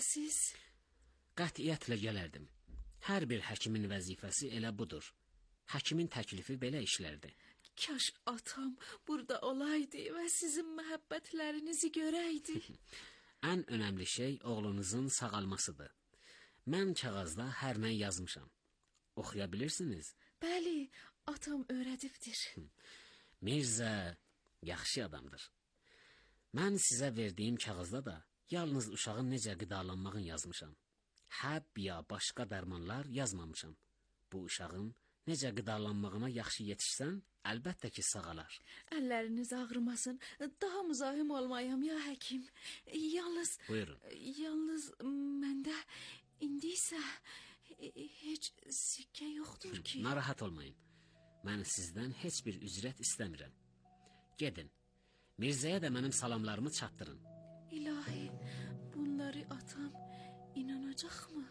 Siz? Qətiyyətlə gələrdim. Hər bir həkimin vəzifəsi elə budur. Həkimin təklifi belə işlərdi. Kaş atam burada olaydı və sizin məhəbbətlərinizi görəydi. Ən önəmli şey oğlunuzun sağalmasıdır. Mən kağızda hər nə yazmışam. Oxuya bilirsiniz? Bəli, atam öyrədibdir. Mirzə yaxşı adamdır. Mən sizə verdiyim kağızda da yalnız uşağın necə qidalanmağını yazmışam. Həb ya başqa dərmanlar yazmamışam. Bu uşağın necə qidalanmağına yaxşı yetişsən, əlbəttə ki, sağalar. Əlləriniz ağrımasın. Daha müzahim olmayam ya həkim. Buyurun. Yalnız məndə indi isə heç sikkə yoxdur ki. Narahat olmayın. Mən sizdən heç bir ücret istəmirəm. Gedin. Mirzəyə də mənim salamlarımı çatdırın. İlahi, bunları atam inanacaqmı?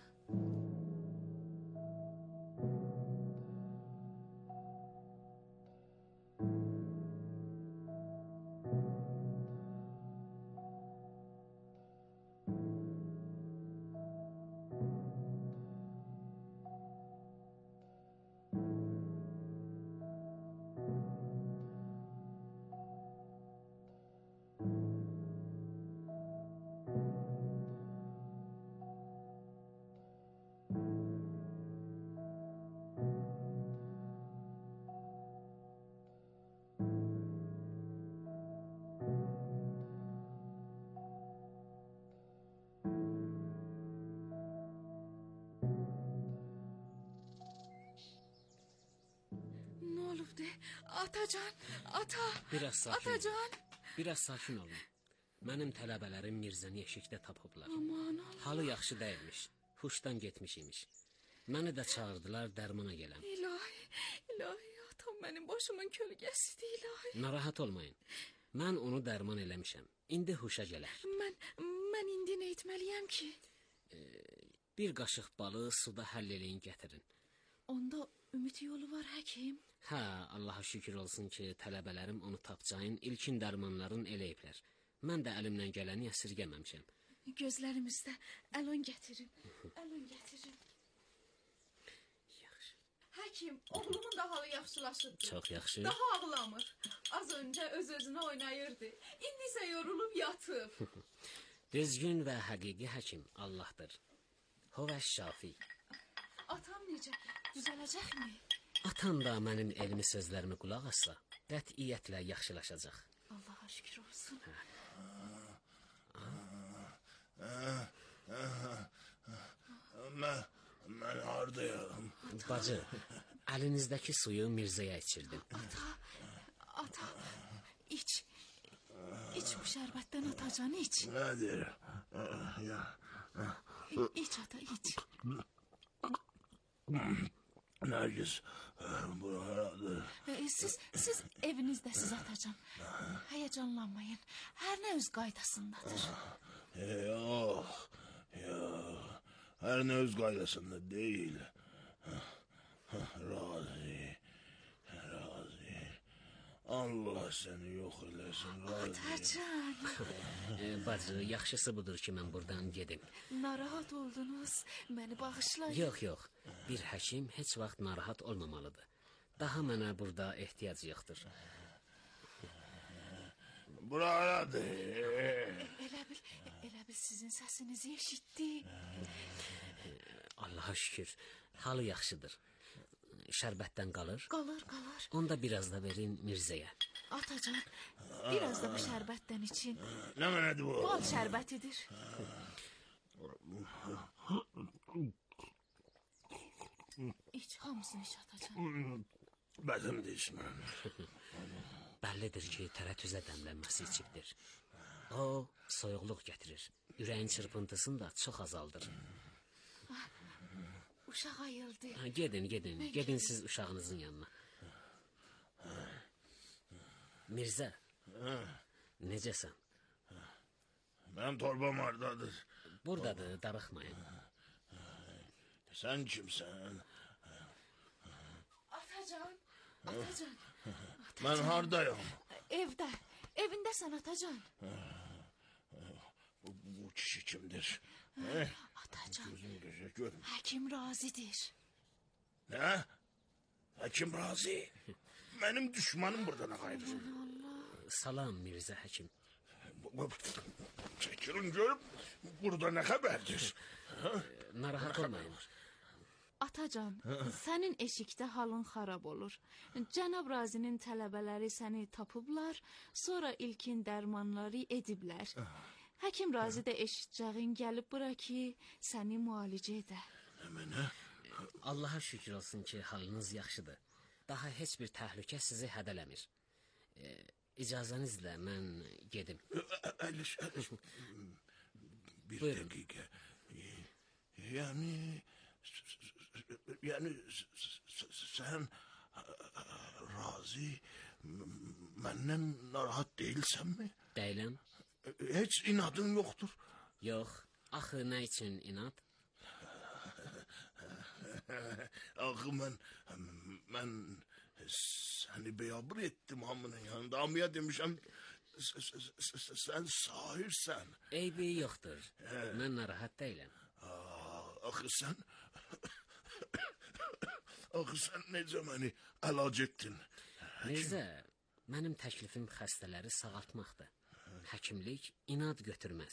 Atacan, ata, biraz sakin atacan. olun. Biraz sakin olun. Mənim tələbələrim Mirzəni eşikdə tapıblar. Aman Allah. Halı yaxşı dəyilmiş, huşdan getmiş imiş. Məni də çağırdılar dərmana gələm. İlahi, atam mənim başımın kölgəsidir, ilahi. Narahat olmayın. Mən onu dərman eləmişəm. İndi huşa gələr. Mən indi nə etməliyəm ki? Bir qaşıq balı suda həll eləyin gətirin. Onda ümid yolu var həkim. Hə, Allaha şükür olsun ki, tələbələrim onu tapcayın ilkin dərmanların eləyiblər. Mən də əlimdən gələni əsirgəməmişəm. Gözlərimizdə əlon gətirin. Yaxşı. Həkim, oğlumun da halı yaxşılaşıb. Çox yaxşı. Daha ağlamır. Az öncə öz-özünə oynayırdı. İndi isə yorulub yatıb. Düzgün və həqiqi həkim Allahdır. Huvəş şafi. Atam necə? Düzələcəkmi? Atan da mənim elmi sözlərimi qulaq assa, qətiyyətlə yaxşılaşacaq. Allaha şükür olsun. Mən hardayam? Bacı, əlinizdəki suyu Mirzəyə içirdim. Ata, iç. İç bu şərbətdən atacan, iç. Nədir? İç ata, iç. Nərgiz, bu herhalde... Siz evinizdəsiz atacan. Həyəcanlanmayın. Hər nə öz qaydasındadır. Yox. Hər nə öz qaydasında deyil. Razi. Allah səni yox eləsin, Razi. Atacan. Bacı, yaxşısı budur ki, mən buradan gedim. Narahat oldunuz, məni bağışlayın. Yox. Bir həkim heç vaxt narahat olmamalıdır. Daha mənə burada ehtiyac yoxdur. Buradır. Elə bil sizin səsinizi eşitdi. Allaha şükür, halı yaxşıdır. Şərbətdən qalır? Qalır. Onda biraz da verin Mirzəyə. Atacan, biraz da bu şərbətdən için. Nə mənədir bu? Bal şərbətidir. İç, hamısını iç atacan. Bədim deyişməm. Bəllidir ki, tərətüzə dəmlənməsi içibdir. O, soyuqluq gətirir. Ürəyin çırpıntısını da çox azaldır. Uşaq ayıldı. Gedin siz uşağınızın yanına. Mirzə, necəsən? Mənim torbam hardadır? Buradadır, darıxmayın. Sən kimsən? Atacan. Mən hardayam? Evindəsən atacan. Bu kişi kimdir? Atacan, Gözüm göze görmür. həkim razıdır. Ne? Hakim razı. Benim düşmanım burada ne gayrı? Salam Mirzə həkim. Çekilin görüp burada ne haberdir? Narahat olmayın. Atacan, sənin eşikdə halın xarab olur. Cənab Razinin tələbələri səni tapıblar, sonra ilkin dərmanları ediblər. Həkim Razı da eşitcəğin gəlib bura ki, səni müalicə edə. Hemen Allaha şükür olsun ki, halınız yaxşıdır. Daha heç bir təhlükə sizi hədələmir. İcazənizlə mən gedim. Eliş. Bir Buyurun. dakika. Yani sen razı benden narahat değilsen mi? Deyiləm? Hiç inadın yoktur. Yox. Axı nə üçün inad? Axı mən səni beyabır etdim hamının yanında. Hamıya demişəm sen sahirsən. Eybi yoxdur. Mən narahat deyiləm. Axı sən axı sən necə məni əlac etdin? Mirzə, mənim təklifim xəstələri sağaltmaqdır. Həkimlik inad götürməz.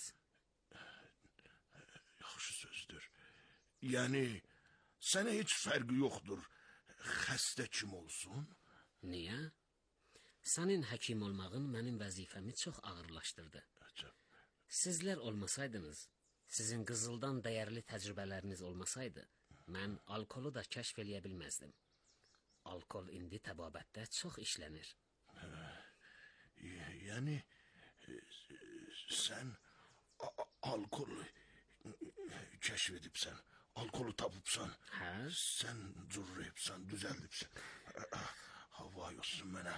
Yaxşı sözdür. Yəni sənə heç fərqi yoxdur. Xəstə kim olsun? Niyə? Sənin həkim olmağın mənim vəzifəmi çox ağırlaşdırdı. Sizlər olmasaydınız, sizin qızıldan dəyərli təcrübələriniz olmasaydı, mən alkolu da kəşf eləyə bilməzdim. Alkol indi təbabətdə çox işlənir. Yəni sən alkolu kəşf edibsən, alkolu tapıbsan, Hə? sən cürrəyibsən, düzəldibsən. Hava olsun mənə.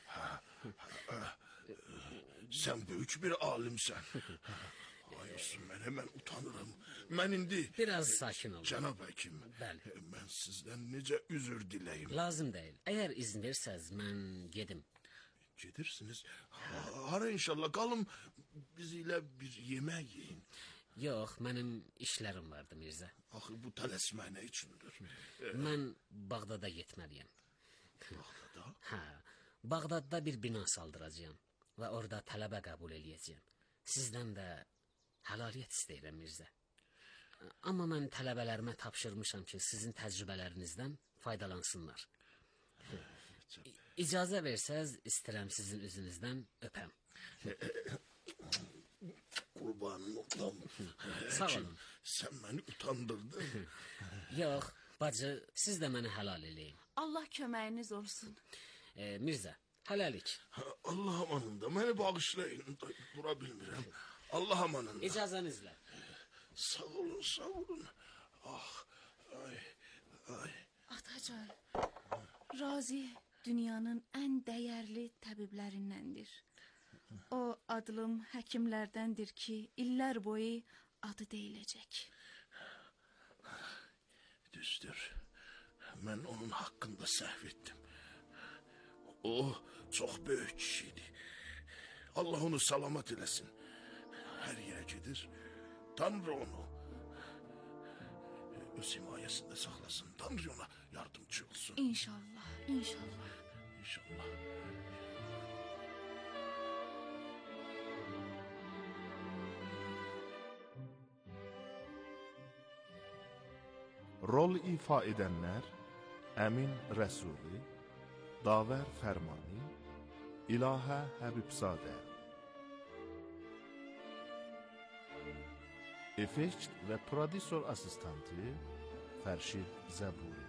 Sən böyük bir alimsən. Vay olsun mənə, mən utanırım. Mən indi... Biraz sakin olun. Cənab həkim, Bəli. mən sizdən necə üzr diləyim. Lazım deyil. Əgər izin versəz, mən gedim. Gedirsiniz. Hara inşallah qalın bizimlə bir yemək yiyin. Yox, mənim işlərim vardı Mirzə. Axı bu tələsmək nə üçündür? Mən Bağdada getməliyəm. Bağdada? Hə, Bağdadda bir bina saldıracağam və orada tələbə qəbul eləyəcəyəm. Sizdən də həlaliyyət istəyirəm Mirzə. Amma mən tələbələrimə tapşırmışam ki, sizin təcrübələrinizdən faydalansınlar. İcazə versəz, istəyirəm sizin üzünüzdən öpəm. Qurbanın olam. Sağ olun. Sən məni utandırdın. Yox, bacı, siz də məni həlal eləyin. Allah köməyiniz olsun. Mirzə, hələlik. Allah amanında məni bağışlayın. Dura bilmirəm. Allah amanında. İcazənizlə. Sağ olun, sağ olun. Ah, ay, ay. Atacan, Razi dünyanın ən dəyərli təbiblərindəndir. O adlım həkimlərdəndir ki, illər boyu adı deyiləcək. Düzdür. Mən onun haqqında səhv etdim. O çox böyük kişiydi. Allah onu salamat eləsin. Hər yerə gedir. Tanrı onu öz himayəsində saxlasın. Tanrı ona yardımcı olsun. İnşallah, inşallah. İnşallah. Rol ifa edənlər Əmin Rəsuli, Davər Fərmani, İlahə Həbibzadə. Effekt və prodüser asistantı Fərşid Zəburi.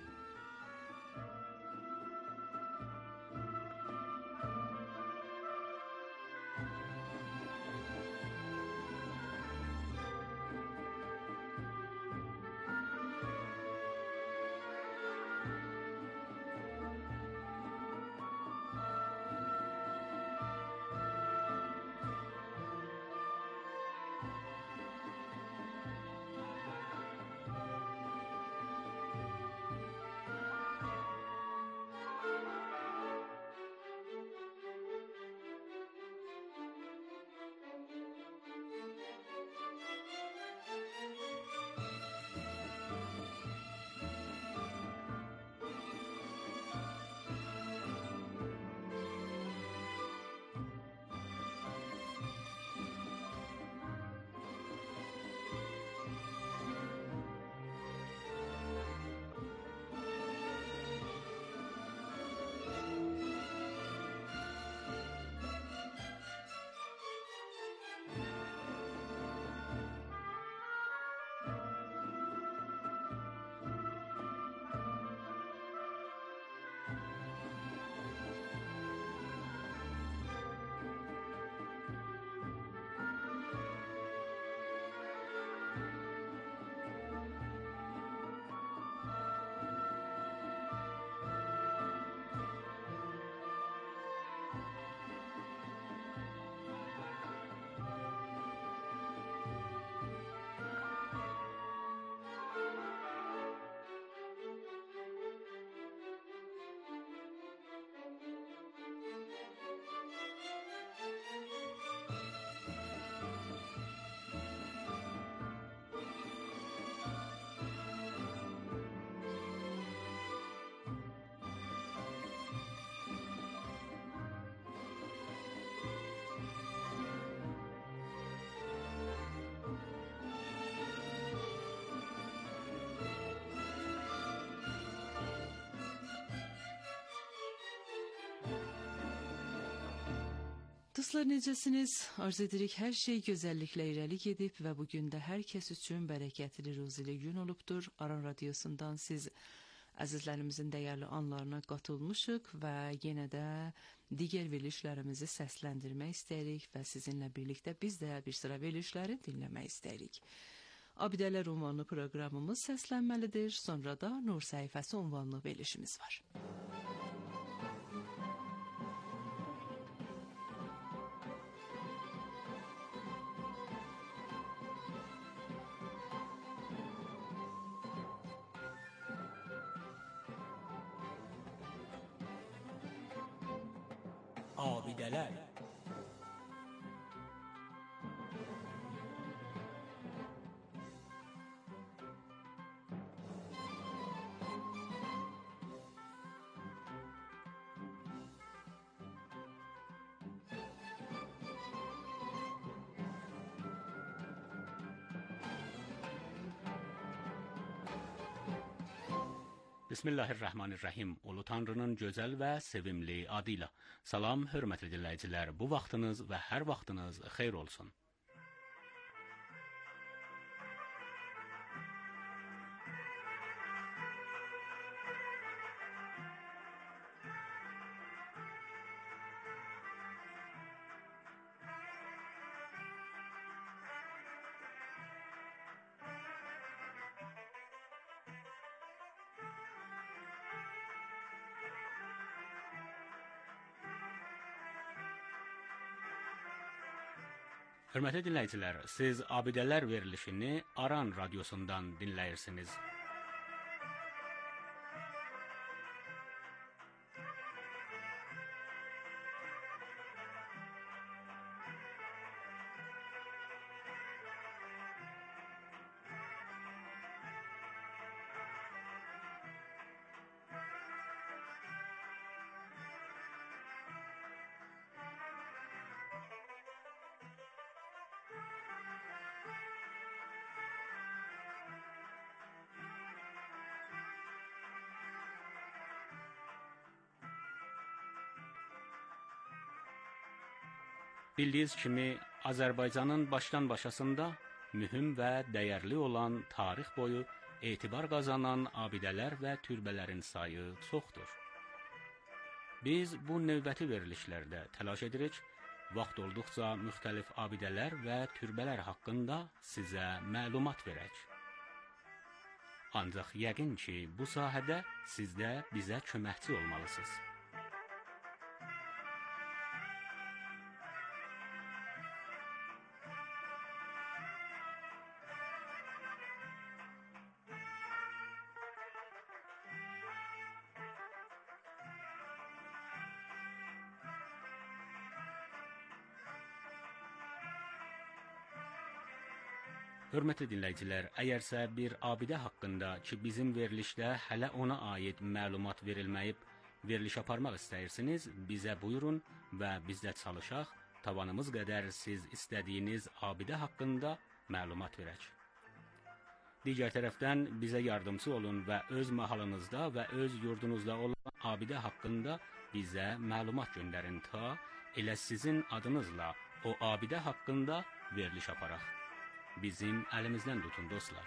Dostlar, necəsiniz? Arzu edirik hər şey gözəlliklə irəli gedib və bugün də hər kəs üçün bərəkətli, ruzili gün olubdur. Aran Radiosundan siz əzizlərimizin dəyərli anlarına qatılmışıq və yenə də digər verilişlərimizi səsləndirmək istəyirik və sizinlə birlikdə biz də bir sıra verilişləri dinləmək istəyirik. Abidələr ünvanlı proqramımız səslənməlidir. Sonra da Nur səhifəsi ünvanlı verilişimiz var. Abidələr. Bismillahirrahmanirrahim. Ulu Tanrının gözəl və sevimli adıyla. Salam, hörmətli dinləyicilər. Bu vaxtınız və hər vaxtınız xeyir olsun. Hörmətli dinləyicilər, siz Abidələr verilişini Aran Radiosundan dinləyirsiniz. Bildiyiniz kimi, Azərbaycanın başdan-başasında mühüm və dəyərli olan tarix boyu etibar qazanan abidələr və türbələrin sayı çoxdur. Biz bu növbəti verilişlərdə təlaş edirik, vaxt olduqca müxtəlif abidələr və türbələr haqqında sizə məlumat verək. Ancaq yəqin ki, bu sahədə siz də bizə köməkçi olmalısınız. Hörmətli dinləyicilər, əgərsə bir abidə haqqında ki, bizim verilişdə hələ ona aid məlumat verilməyib, veriliş aparmaq istəyirsiniz, bizə buyurun və biz də çalışaq, tavanımız qədər siz istədiyiniz abidə haqqında məlumat verək. Digər tərəfdən bizə yardımcı olun və öz mahalınızda və öz yurdunuzda olan abidə haqqında bizə məlumat göndərin ta elə sizin adınızla o abidə haqqında veriliş aparaq. Bizim əlimizdən tutun, dostlar.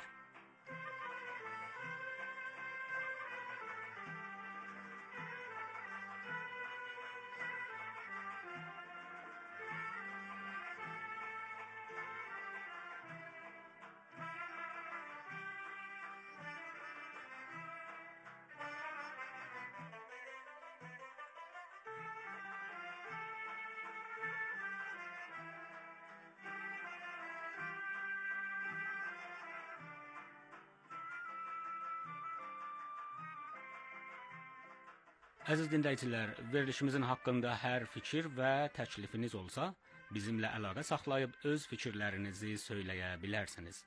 Əziz dinləyicilər, verilişimizin haqqında hər fikir və təklifiniz olsa, bizimlə əlaqə saxlayıb öz fikirlərinizi söyləyə bilərsiniz.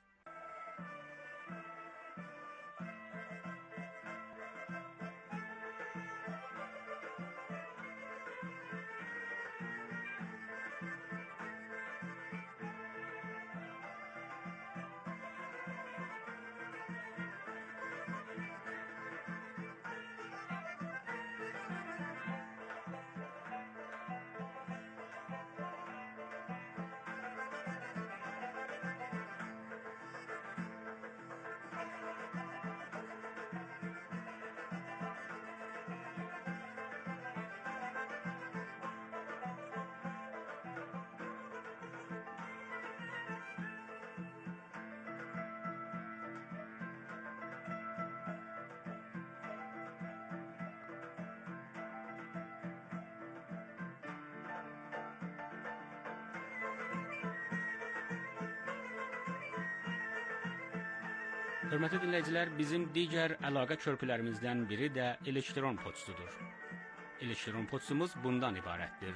Hörmətli dinləyicilər, bizim digər əlaqə körpülərimizdən biri də elektron poçtudur. Elektron poçtumuz bundan ibarətdir: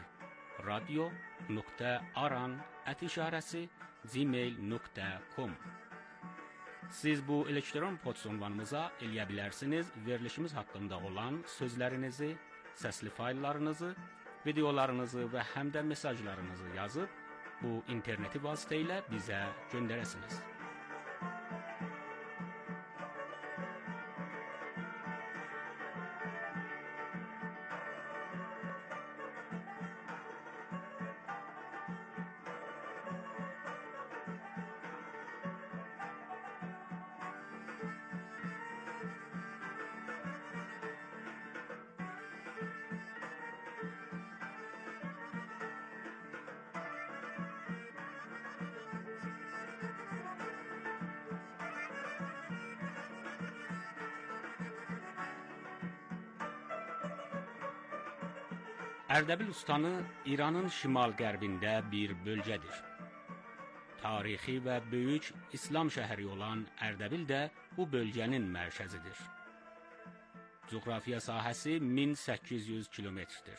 radio.aran@gmail.com. Siz bu elektron poçt ünvanımıza eləyə bilərsiniz verilişimiz haqqında olan sözlərinizi, səsli fayllarınızı, videolarınızı və həm də mesajlarınızı yazıb bu interneti vasitə ilə bizə göndərəsiniz. Ərdəbil ustanı İranın şimal-qərbində bir bölgədir. Tarixi və böyük İslam şəhəri olan Ərdəbil də bu bölgənin mərkəzidir. Coğrafiya sahəsi 1800 kilometrdir.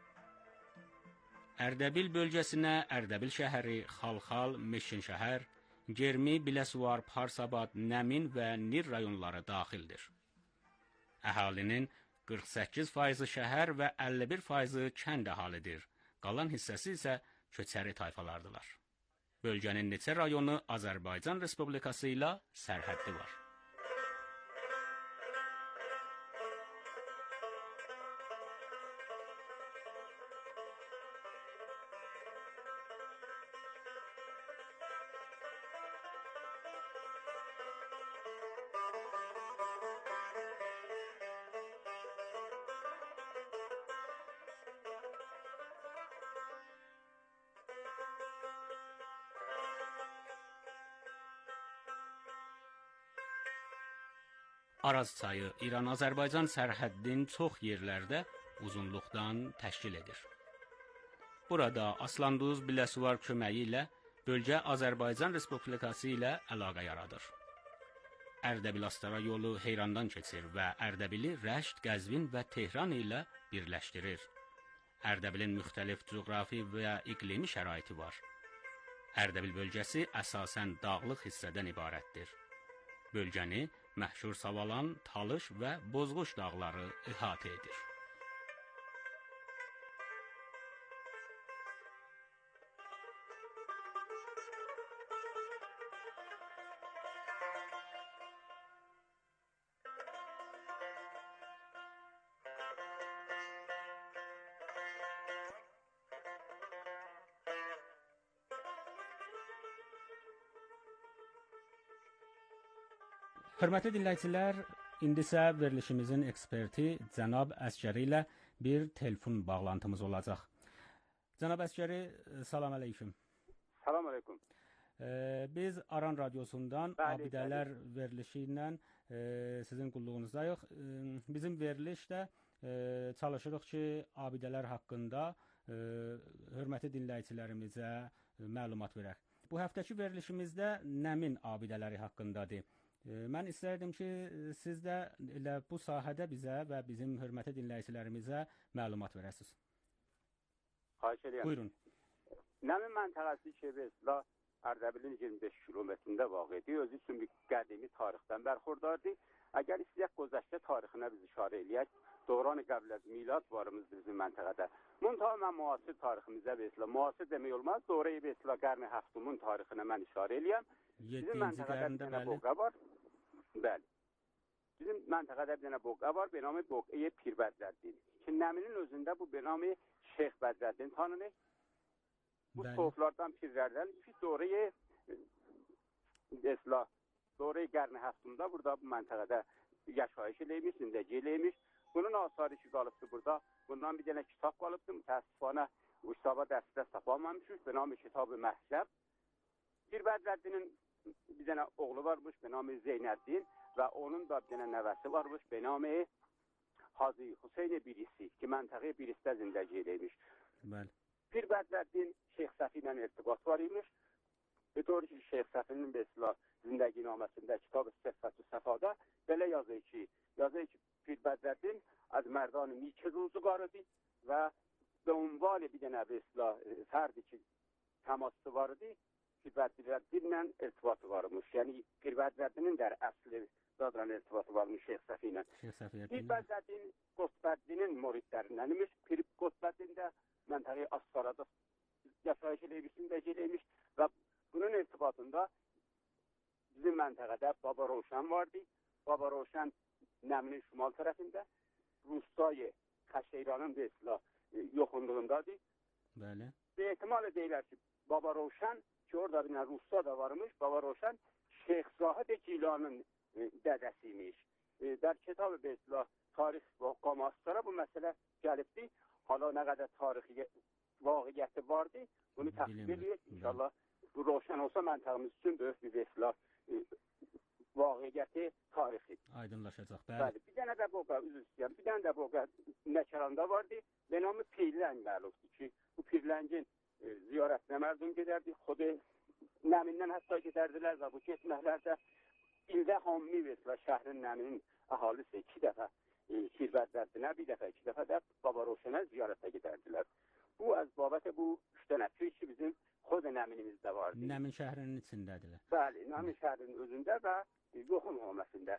Ərdəbil bölgəsinə Ərdəbil şəhəri, Xalxal, Meşkinşəhər, Germi, Biləsuvar, Parsabad, Nəmin və Nir rayonları daxildir. Əhalinin 48% şəhər və 51% kənd əhalidir. Qalan hissəsi isə köçəri tayfalardılar. Bölgənin neçə rayonu Azərbaycan Respublikası ilə sərhəddi var. Araz çayı İran-Azərbaycan sərhəddinin çox yerlərdə uzunluqdan təşkil edir. Burada Aslanduz, Biləsuvar köməyi ilə bölgə Azərbaycan Respublikası ilə əlaqə yaradır. Ərdəbil-Astara yolu Heyrandan keçir və Ərdəbili Rəşd, Qəzvin və Tehran ilə birləşdirir. Ərdəbilin müxtəlif coğrafi və iqlimi şəraiti var. Ərdəbil bölgəsi əsasən dağlıq hissədən ibarətdir. Bölgəni məhşur Savalan, Talış və Bozquş dağları əhatə edir. Hörmətli dinləyicilər, indi isə verilişimizin eksperti cənab Əsgəri ilə bir telefon bağlantımız olacaq. Cənab Əsgəri, salam əleyküm. Salam əleyküm. Biz Aran radiosundan abidələr verilişi ilə sizin qulluğunuzdayıq. Bizim verilişdə çalışırıq ki, abidələr haqqında hörmətli dinləyicilərimizə məlumat verək. Bu həftəki verilişimizdə Nəmin abidələri haqqındadır. Mən istərdim ki, siz də elə bu sahədə bizə və bizim hörmətli dinləyicilərimizə məlumat verəsiniz. Xahiş edirəm. Buyurun. Nəmin məntəqəsi Şebəsla Ərdəbilin 25 kilometrində vaqidir. Özü üçün bir qədimi tarixdən bərxurdardır. Əgər istəyək Qozəşdə tarixinə biz işarə eləyək, Dövran-ı Qəblə milad varımızdır bizim məntəqədə. Muntaha mən müasir tariximizə Vesla, müasir demək olmaz, Dövrə-i Vesla Qərni Həftumun tarixinə mən işarə eləyəm. Bizim məntəqədə bir dənə boqa var. Bəli. Bizim məntəqədə bir dənə boqa var, benamı Boqaya Pir Bədrəddin. Ki, Nəminin özündə bu benamı Şeyx Bədrəddin tanınır. Bu soflardan pirlərdən ki, Dövrə-i Vesla, Dövrə-i Qərni Həftumda burada bu məntəqədə yaşayış eləymiş, zindəci eləymiş. Bunun asarı ki, qalıbdır burada. Bundan bir dənə kitab qalıbdır. Mütəəssifanə bu kitaba dərsdə tapamamışıq. Benamı Kitab-ı Məhzəb. Pir Bədrəddinin bir dənə oğlu varmış, benamı Zeynəddin və onun da bir dənə nəvəsi varmış, benamı Hacı Hüseyn birisi ki, məntəqə birisdə zindəci eləymiş. Pir Bədrəddin Şeyx Səfi ilə irtibat var imiş. به طوری ki Şeyx Səfinin به اصطلاح زندگینامəsində kitab Səhvət-ü Səfada belə yazır ki, Pir Bədrəddin از مردان نیک روزگار دی و به عنوان bir dənə به اصطلاح fərdi ki təması var idi. Pir Bədrəddinlə irtibatı varmış. Yəni Pir Bədrəddinin də əsli zadran irtibatı varmış Şeyx Səfi ilə. Pir Bədrəddin Qutbəddinin muridlərindən imiş. Pir Qutbəddin də məntəqə Asfarada yaşayış eləymiş və bunun irtibatında bizim məntəqədə Baba Roşan vardı. Baba Roşan Nəminin şimal tərəfində, Rustay Xəşeyranın bir silah yoxunluğundadır. Bəli. Ve ehtimal edeylər ki, Baba Roşan ki orada bir Rusta da varmış. Baba Roşan Şeyx Zahid Cilanın dədəsiymiş. Der kitab-ı bir silah tarix və qamaslara bu məsələ gəlibdir. Hala nə qədər tarixi vaqiyyəti vardı. Bunu təqdim edirik. İnşallah bu Roşan olsa məntəqimiz üçün böyük bir vesila vaqiyyəti tarixi. Aydınlaşacaq. Bəli. Bir dənə də boqa, üzr istəyirəm. Bir dənə də boqa Nəkaranda vardı. Ve namı Pirləng məlumdur ki, bu Pirləngin ziyarətinə mərdum gedərdi. Xudu Nəmindən hətta gedərdilər və bu getməklərdə ildə hammi vesila şəhrin Nəminin əhalisi 2 dəfə Pir Bədrəddinə, bir dəfə 2 dəfə də Baba Roşana ziyarətə gedərdilər. Bu az babət bu 3 dənə pir ki bizim Xod Nəminimizdə vardı. Nəmin şəhrinin içindədirlər. Bəli, Nəmin şəhrinin özündə və yoxun olmasında.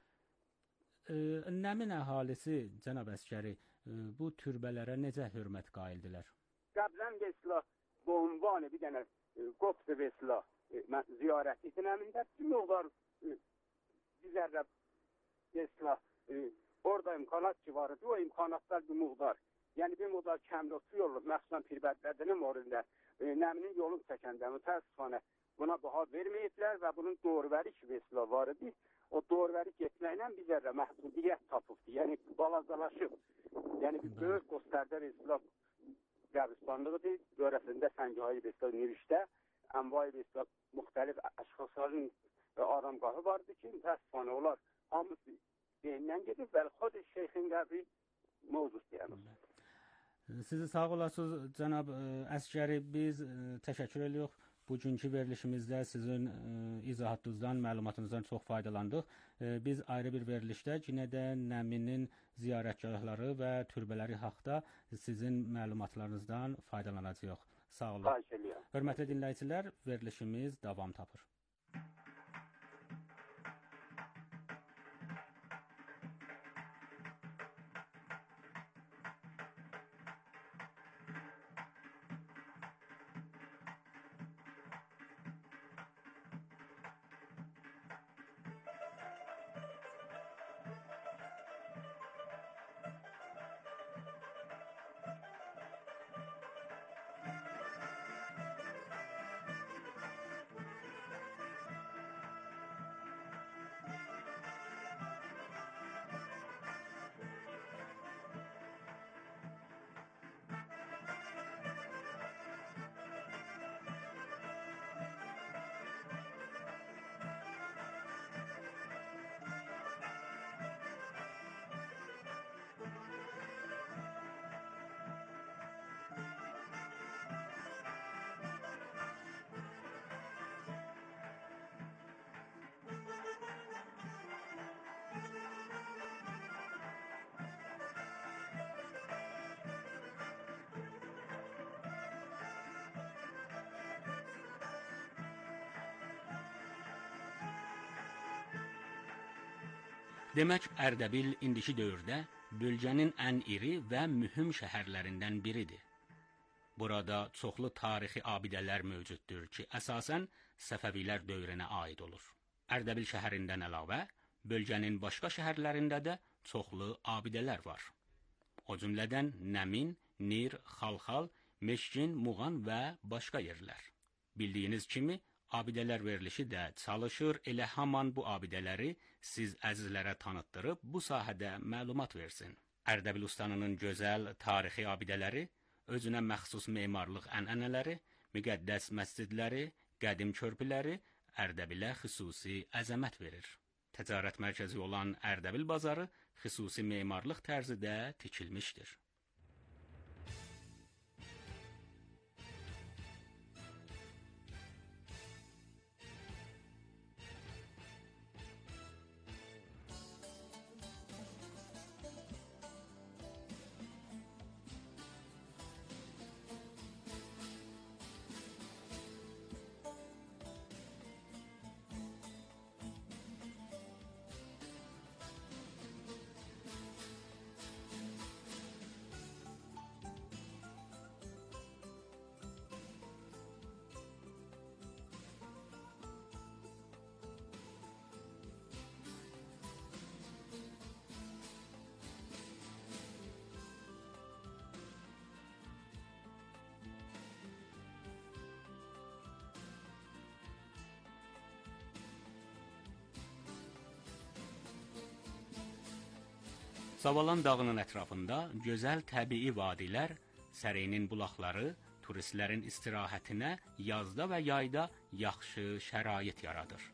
Nəmin əhalisi, cənab əsgəri, bu türbələrə necə hörmət qaildilər? Qəblən vesila bu ünvanı bir dənə qopsu vesila ziyarət etin Nəmində bir miqdar bizərlə vesila orada imkanat ki vardı, o imkanatlar bir miqdar. Yəni bir miqdar kəmrotlu yolu, məxsusən Pir Bədrəddinin orada Nəminin yolunu çəkəndə mütəəssifanə buna baha verməyiblər və bunun doğrubəri ki vesila var idi. O doğrubəri getməklə bizərlə məhdudiyyət tapıbdı. Yəni balacalaşıb. Yəni bir böyük göstərdə vesila qəbristanlığıdır. Görəsində Səngahı vesila Nirişdə, Ənvay vesila müxtəlif əşxasların aramqahı vardı ki, mütəəssifanə onlar hamısı beyindən gedib və xod şeyxin qəbri mövcud deyəmiz. Sizi sağ olasınız, cənab əsgəri. Biz təşəkkür edirik. Bugünkü verilişimizdə sizin izahatınızdan, məlumatınızdan çox faydalandıq. Biz ayrı bir verilişdə yenə də Nəminin ziyarətgahları və türbələri haqda sizin məlumatlarınızdan faydalanacağıq. Sağ olun. Hörmətli dinləyicilər, verilişimiz davam tapır. Demək, Ərdəbil indiki dövrdə bölgənin ən iri və mühüm şəhərlərindən biridir. Burada çoxlu tarixi abidələr mövcuddur ki, əsasən Səfəvilər dövrünə aid olur. Ərdəbil şəhərindən əlavə, bölgənin başqa şəhərlərində də çoxlu abidələr var. O cümlədən Nəmin, Nir, Xalxal, Meşkin, Muğan və başqa yerlər. Bildiyiniz kimi, abidələr verilişi də çalışır, elə haman bu abidələri siz əzizlərə tanıtdırıb bu sahədə məlumat versin. Ərdəbil ustanının gözəl tarixi abidələri, özünə məxsus memarlıq ənənələri, müqəddəs məscidləri, qədim körpüləri Ərdəbilə xüsusi əzəmət verir. Ticarət mərkəzi olan Ərdəbil bazarı xüsusi memarlıq tərzidə tikilmişdir. Savalan dağının ətrafında gözəl təbii vadilər, Səreynin bulaqları turistlərin istirahətinə yazda və yayda yaxşı şərait yaradır.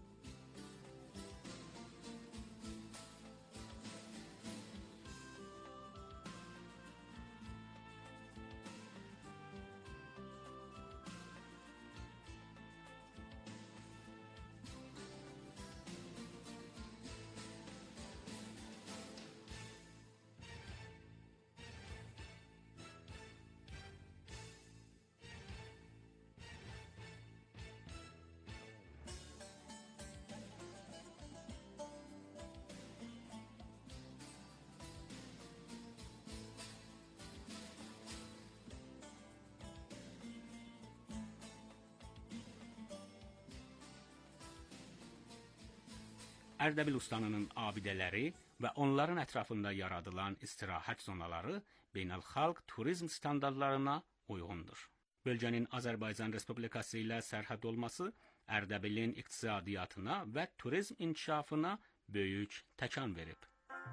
Ərdəbil Ustanının abidələri və onların ətrafında yaradılan istirahət zonaları beynəlxalq turizm standartlarına uyğundur. Bölgənin Azərbaycan Respublikası ilə sərhəd olması Ərdəbilin iqtisadiyyatına və turizm inkişafına böyük təkan verib.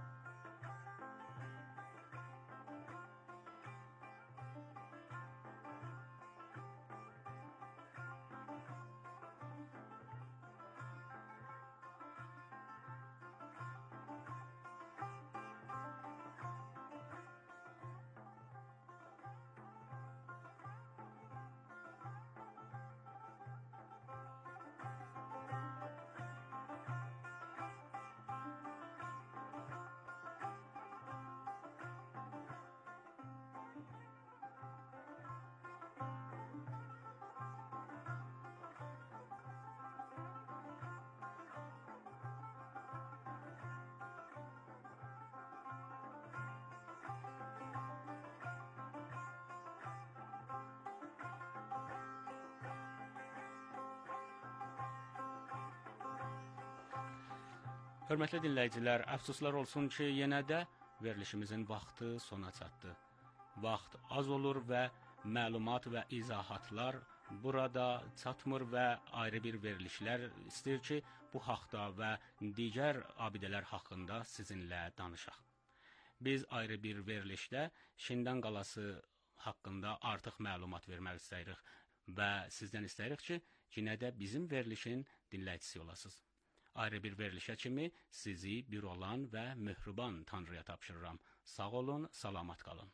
Hörmətli dinləyicilər, əfsuslar olsun ki, yenə də verilişimizin vaxtı sona çatdı. Vaxt az olur və məlumat və izahatlar burada çatmır və ayrı bir verilişlər istəyir ki, bu haqda və digər abidələr haqqında sizinlə danışaq. Biz ayrı bir verilişdə Şindan qalası haqqında artıq məlumat vermək istəyirik və sizdən istəyirik ki, yenə də bizim verilişin dinləyicisi olasınız. Ayrı bir verilişə kimi sizi bir olan və möhriban Tanrıya tapşırıram. Sağ olun, salamat qalın.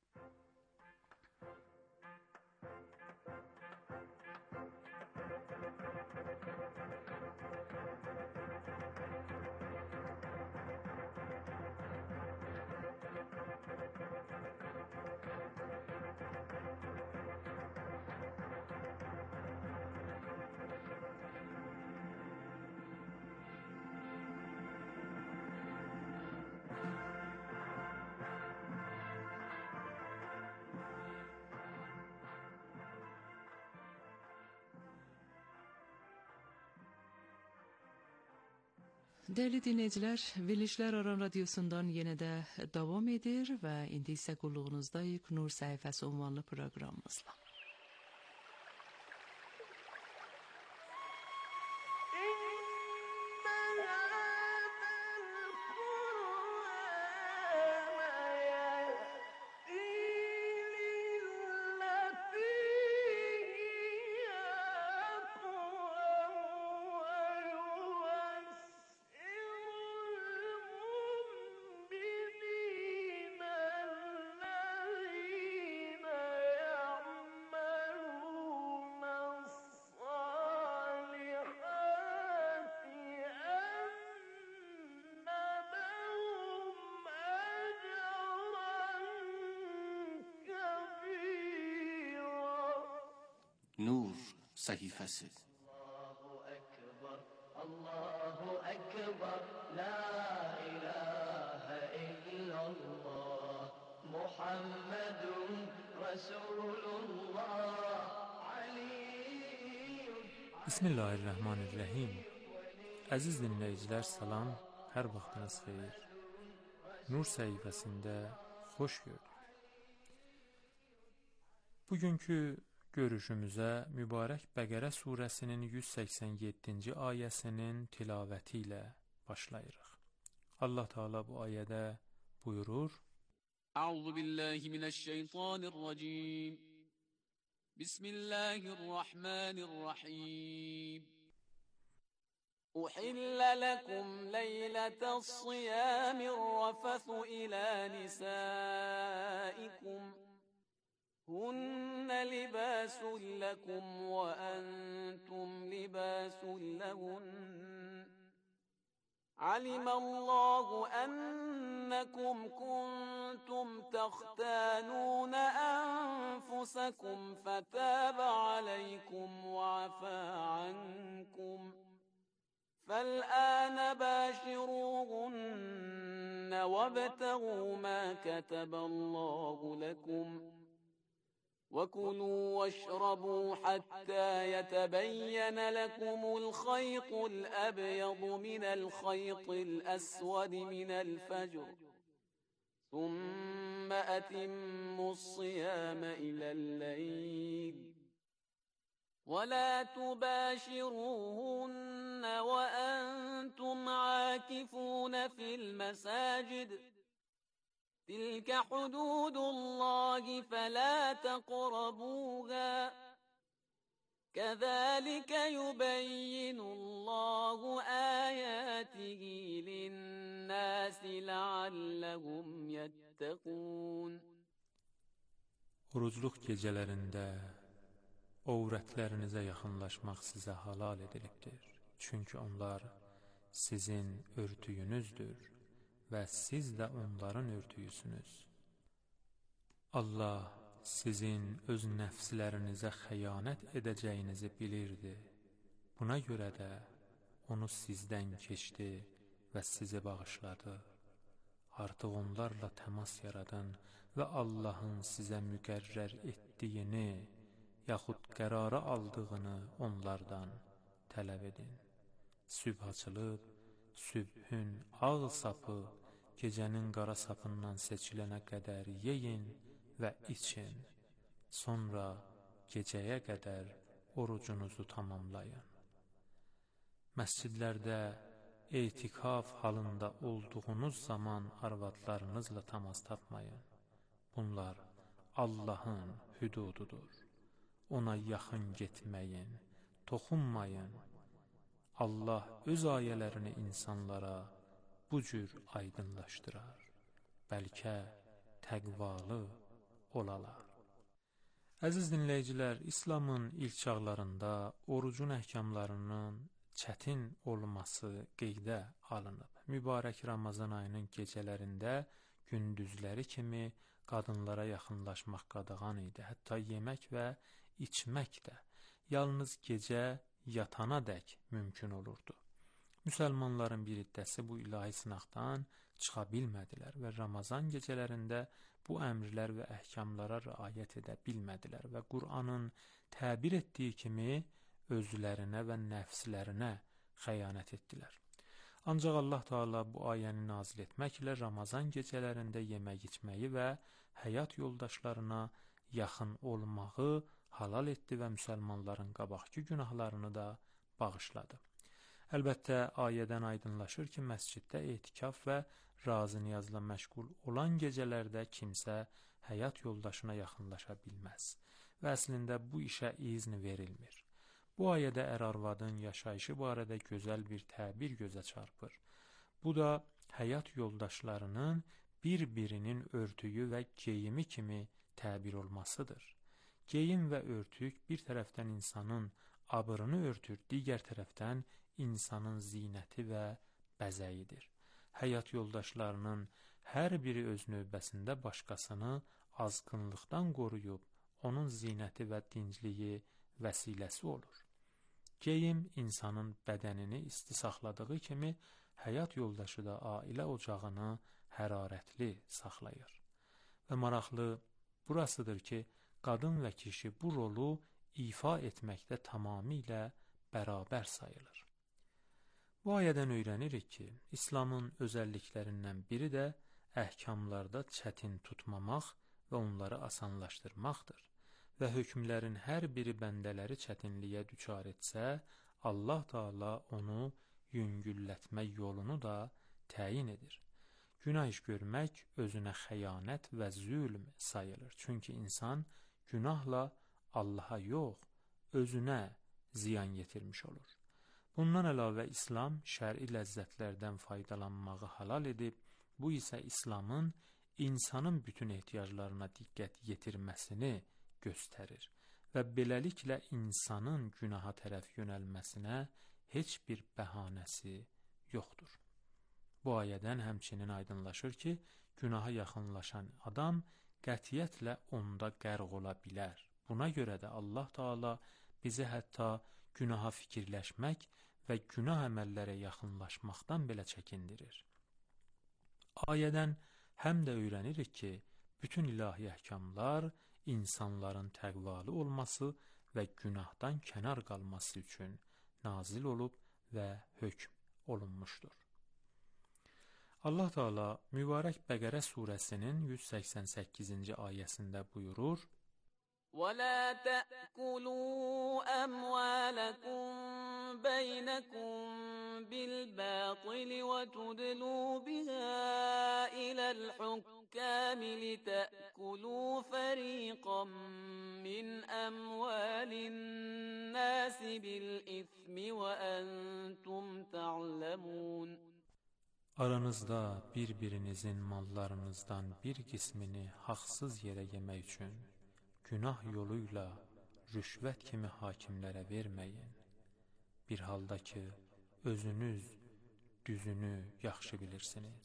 Dəyərli dinləyicilər, Verilişlər Aran Radiosundan yenə də davam edir və indi isə qulluğunuzdayıq Nur səhifəsi ünvanlı proqramımızla. Nur səhifəsi. Allahu Ekber, la ilahe illallah, Muhammedun Resulullah, aliyyun. Bismillahirrahmanirrahim. Əziz dinləyicilər, salam, hər vaxtınız xeyir. Nur səhifəsində xoş gördük. Bugünkü görüşümüzə mübarək Bəqərə surəsinin 187-ci ayəsinin tilavəti ilə başlayırıq. Allah Teala bu ayədə buyurur: Euzu billahi mineşşeytanirracim. Bismillahirrahmanirrahim. أحل لكم ليلة الصيام الرفث إلى نسائكم هن لباس لكم وأنتم لباس لهن علم الله أنكم كنتم تختانون أنفسكم فتاب عليكم وعفى عنكم فالآن باشروهن وابتغوا ما كتب الله لكم وكلوا واشربوا حتى يتبين لكم الخيط الأبيض من الخيط الأسود من الفجر ثم أتموا الصيام إلى الليل ولا تباشروهن وأنتم عاكفون في المساجد تلك حدود الله فلا تقربوها كذلك يبين الله آياته للناس لعلهم يتقون. Orucluq gecələrində övrətlərinizə yaxınlaşmaq sizə halal edilibdir. Çünki onlar sizin örtüyünüzdür və siz də onların örtüyüsünüz. Allah sizin öz nəfslərinizə xəyanət edəcəyinizi bilirdi. Buna görə də onu sizdən keçdi və sizi bağışladı. Artıq onlarla təmas yaradın və Allahın sizə müqərrər etdiyini yaxud qərara aldığını onlardan tələb edin. Sübh açılıb, sübhün ağ sapı gecənin qara sapından seçilənə qədər yeyin və için. Sonra gecəyə qədər orucunuzu tamamlayın. Məscidlərdə etikaf halında olduğunuz zaman arvadlarınızla təmas tapmayın. Bunlar Allahın hüdududur. Ona yaxın getməyin, toxunmayın. Allah öz ayələrini insanlara bu cür aydınlaşdırar. Bəlkə təqvalı olalar. Əziz dinləyicilər, İslamın ilk çağlarında orucun əhkamlarının çətin olması qeydə alınıb. Mübarək Ramazan ayının gecələrində gündüzləri kimi qadınlara yaxınlaşmaq qadağan idi. Hətta yemək və içmək də yalnız gecə yatana dək mümkün olurdu. Müsəlmanların bir hissəsi bu ilahi sınaqdan çıxa bilmədilər və Ramazan gecələrində bu əmrlər və əhkamlara riayət edə bilmədilər və Qur'anın təbir etdiyi kimi özlərinə və nəfslərinə xəyanət etdilər. Ancaq Allah Teala bu ayəni nazil etməklə Ramazan gecələrində yemək içməyi və həyat yoldaşlarına yaxın olmağı halal etdi və müsəlmanların qabaqki günahlarını da bağışladı. Əlbəttə, ayədən aydınlaşır ki, məsciddə etikaf və razı niyazla məşğul olan gecələrdə kimsə həyat yoldaşına yaxınlaşa bilməz və əslində bu işə izn verilmir. Bu ayədə ər-arvadın yaşayışı barədə gözəl bir təbir gözə çarpır. Bu da həyat yoldaşlarının bir-birinin örtüyü və geyimi kimi təbir olmasıdır. Geyim və örtük bir tərəfdən insanın abırını örtür, digər tərəfdən insanın zinəti və bəzəyidir. Həyat yoldaşlarının hər biri öz növbəsində başqasını azğınlıqdan qoruyub, onun zinəti və dincliyi vəsiləsi olur. Geyim insanın bədənini isti saxladığı kimi, həyat yoldaşı da ailə ocağını hərarətli saxlayır. Və maraqlı burasıdır ki, qadın və kişi bu rolu ifa etməkdə tamamilə bərabər sayılır. Bu ayədən öyrənirik ki, İslamın özəlliklərindən biri də əhkamlarda çətin tutmamaq və onları asanlaşdırmaqdır. Və hökmlərin hər biri bəndələri çətinliyə düçar etsə, Allah Teala onu yüngüllətmə yolunu da təyin edir. Günah iş görmək özünə xəyanət və zülm sayılır. Çünki insan günahla Allaha yox, özünə ziyan yetirmiş olur. Bundan əlavə İslam şər'i ləzzətlərdən faydalanmağı halal edib, bu isə İslamın insanın bütün ehtiyaclarına diqqət yetirməsini göstərir və beləliklə insanın günaha tərəf yönəlməsinə heç bir bəhanəsi yoxdur. Bu ayədən həmçinin aydınlaşır ki, günaha yaxınlaşan adam qətiyyətlə onda qərq ola bilər. Buna görə də Allah Taala bizi hətta günaha fikirləşmək və günah əməllərə yaxınlaşmaqdan belə çəkindirir. Ayədən həm də öyrənirik ki, bütün ilahi əhkamlar insanların təqvalı olması və günahdan kənar qalması üçün nazil olub və hökm olunmuşdur. Allah Taala mübarək Bəqərə surəsinin 188-ci ayəsində buyurur: وَلَا تَأْكُلُوا أَمْوَالَكُمْ بَيْنَكُمْ بِالْبَاطِلِ وَتُدْلُوا بِهَا إِلَى الْحُكَّامِ لِتَأْكُلُوا فَرِيقًا مِنْ أَمْوَالِ النَّاسِ بِالْإِثْمِ وَأَنْتُمْ تَعْلَمُونَ. Aranızda bir-birinizin mallarınızdan bir qismini haqsız yerə yemək üçün günah yoluyla rüşvət kimi hakimlərə verməyin. Bir halda ki, özünüz düzünü yaxşı bilirsiniz.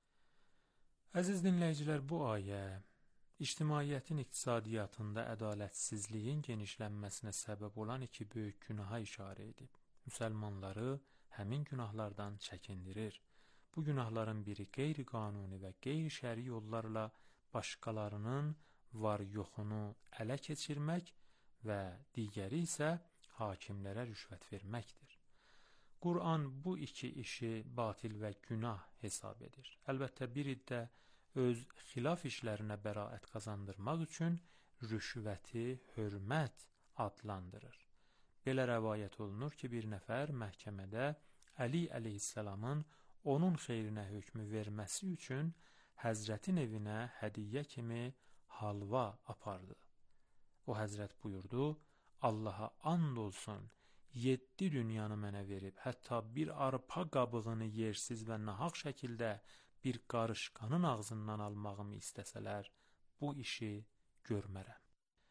Əziz dinləyicilər, bu ayə ictimaiyyətin iqtisadiyyatında ədalətsizliyin genişlənməsinə səbəb olan iki böyük günaha işarə edib. Müsəlmanları həmin günahlardan çəkindirir. Bu günahların biri qeyri-qanuni və qeyri-şəri yollarla başqalarının var-yoxunu ələ keçirmək və digəri isə hakimlərə rüşvət verməkdir. Quran bu iki işi batil və günah hesab edir. Əlbəttə bir iddə öz xilaf işlərinə bəraət qazandırmaq üçün rüşvəti hörmət adlandırır. Belə rəvayət olunur ki, bir nəfər məhkəmədə Əli əleyhissalamın onun xeyrinə hökmü verməsi üçün Həzrətin evinə hədiyyə kimi halva apardı. O Həzrət buyurdu: Allaha and olsun, 7 dünyanı mənə verib, hətta bir arpa qabığını yersiz və nahaq şəkildə bir qarışqanın ağzından almağımı istəsələr, bu işi görmərəm.